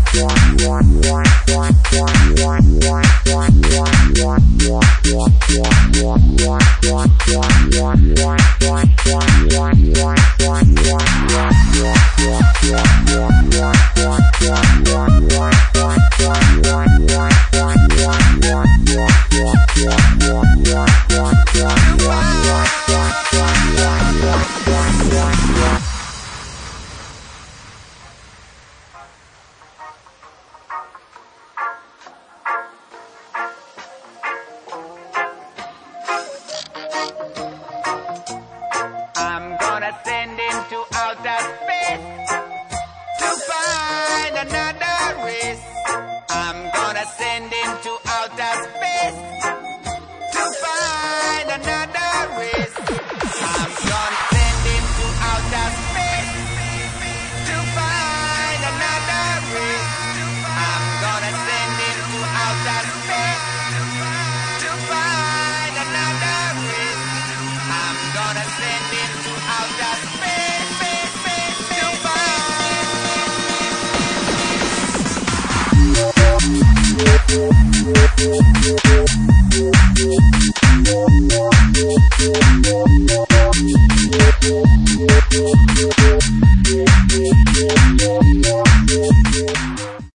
I'm gonna send him to outer space to find another race. I'm gonna send him to outer space to find another race. I'm gonna send him to outer space to find another race. I'm gonna send him to outer space to find another race. I'm gonna send him to outer space, space, space, to find.